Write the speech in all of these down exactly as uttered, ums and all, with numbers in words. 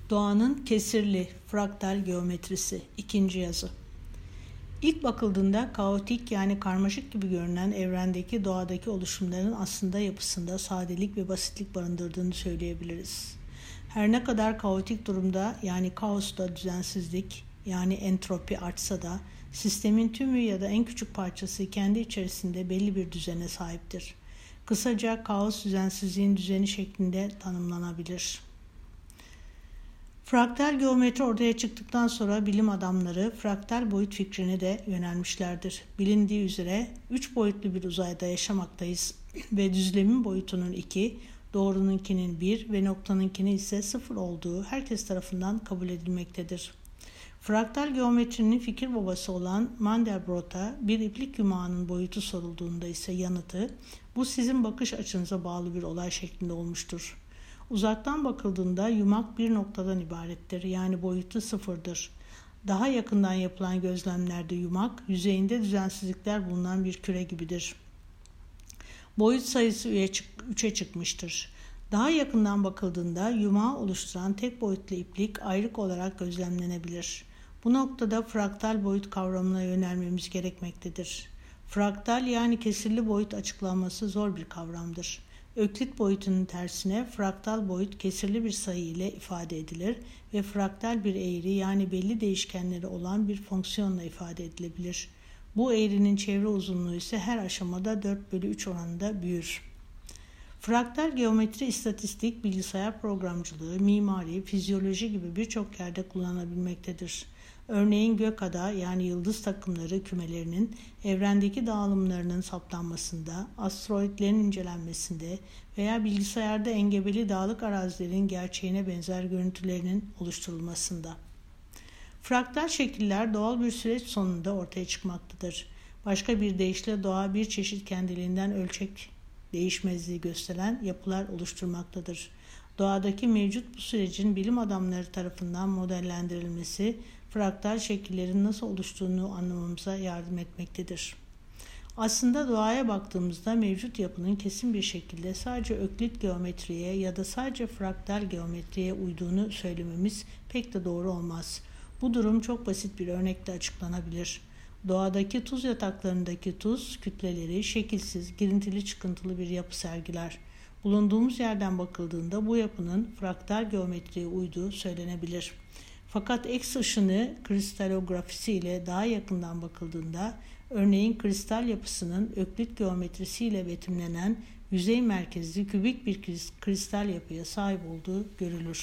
Doğanın kesirli fraktal geometrisi. İkinci yazı. İlk bakıldığında kaotik yani karmaşık gibi görünen evrendeki doğadaki oluşumların aslında yapısında sadelik ve basitlik barındırdığını söyleyebiliriz. Her ne kadar kaotik durumda yani kaosta düzensizlik yani entropi artsa da sistemin tümü ya da en küçük parçası kendi içerisinde belli bir düzene sahiptir. Kısaca kaos düzensizliğin düzeni şeklinde tanımlanabilir. Fraktal geometri ortaya çıktıktan sonra bilim adamları fraktal boyut fikrine de yönelmişlerdir. Bilindiği üzere üç boyutlu bir uzayda yaşamaktayız ve düzlemin boyutunun iki, doğrununkinin bir ve noktanınkinin ise sıfır olduğu herkes tarafından kabul edilmektedir. Fraktal geometrinin fikir babası olan Mandelbrot'a bir iplik yumağının boyutu sorulduğunda ise yanıtı bu sizin bakış açınıza bağlı bir olay şeklinde olmuştur. Uzaktan bakıldığında yumak bir noktadan ibarettir, yani boyutu sıfırdır. Daha yakından yapılan gözlemlerde yumak, yüzeyinde düzensizlikler bulunan bir küre gibidir. Boyut sayısı üçe çıkmıştır. Daha yakından bakıldığında yumağı oluşturan tek boyutlu iplik ayrık olarak gözlemlenebilir. Bu noktada fraktal boyut kavramına yönelmemiz gerekmektedir. Fraktal yani kesirli boyut açıklanması zor bir kavramdır. Öklit boyutunun tersine fraktal boyut kesirli bir sayı ile ifade edilir ve fraktal bir eğri yani belli değişkenleri olan bir fonksiyonla ifade edilebilir. Bu eğrinin çevre uzunluğu ise her aşamada dört bölü üç oranında büyür. Fraktal geometri istatistik, bilgisayar programcılığı, mimari, fizyoloji gibi birçok yerde kullanılabilmektedir. Örneğin gökada yani yıldız takımları kümelerinin evrendeki dağılımlarının saptanmasında, asteroidlerin incelenmesinde veya bilgisayarda engebeli dağlık arazilerin gerçeğine benzer görüntülerinin oluşturulmasında. Fraktal şekiller doğal bir süreç sonunda ortaya çıkmaktadır. Başka bir deyişle doğa bir çeşit kendiliğinden ölçek değişmezliği gösteren yapılar oluşturmaktadır. Doğadaki mevcut bu sürecin bilim adamları tarafından modellendirilmesi, fraktal şekillerin nasıl oluştuğunu anlamamıza yardım etmektedir. Aslında doğaya baktığımızda mevcut yapının kesin bir şekilde sadece öklit geometriye ya da sadece fraktal geometriye uyduğunu söylememiz pek de doğru olmaz. Bu durum çok basit bir örnekle açıklanabilir. Doğadaki tuz yataklarındaki tuz kütleleri şekilsiz, girintili çıkıntılı bir yapı sergiler. Bulunduğumuz yerden bakıldığında bu yapının fraktal geometriye uyduğu söylenebilir. Fakat X ışını kristalografisi ile daha yakından bakıldığında, örneğin kristal yapısının öklit geometrisiyle betimlenen yüzey merkezli kübik bir kristal yapıya sahip olduğu görülür.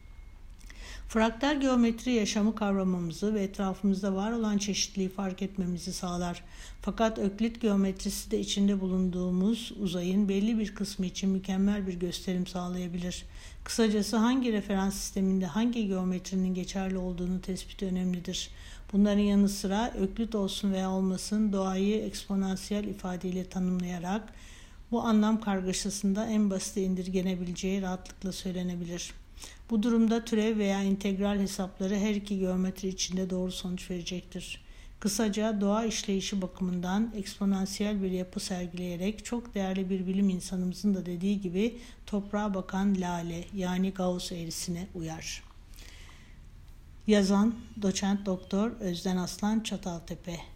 Fraktal geometri yaşamı kavramamızı ve etrafımızda var olan çeşitliliği fark etmemizi sağlar. Fakat öklit geometrisi de içinde bulunduğumuz uzayın belli bir kısmı için mükemmel bir gösterim sağlayabilir. Kısacası hangi referans sisteminde hangi geometrinin geçerli olduğunu tespiti önemlidir. Bunların yanı sıra öklit olsun veya olmasın doğayı eksponansiyel ifadeyle tanımlayarak bu anlam kargaşasında en basite indirgenebileceği rahatlıkla söylenebilir. Bu durumda türev veya integral hesapları her iki geometri içinde doğru sonuç verecektir. Kısaca doğa işleyişi bakımından eksponansiyel bir yapı sergileyerek çok değerli bir bilim insanımızın da dediği gibi toprağa bakan lale yani Gauss eğrisine uyar. Yazan Doçent Doktor Özden Aslan Çataltepe.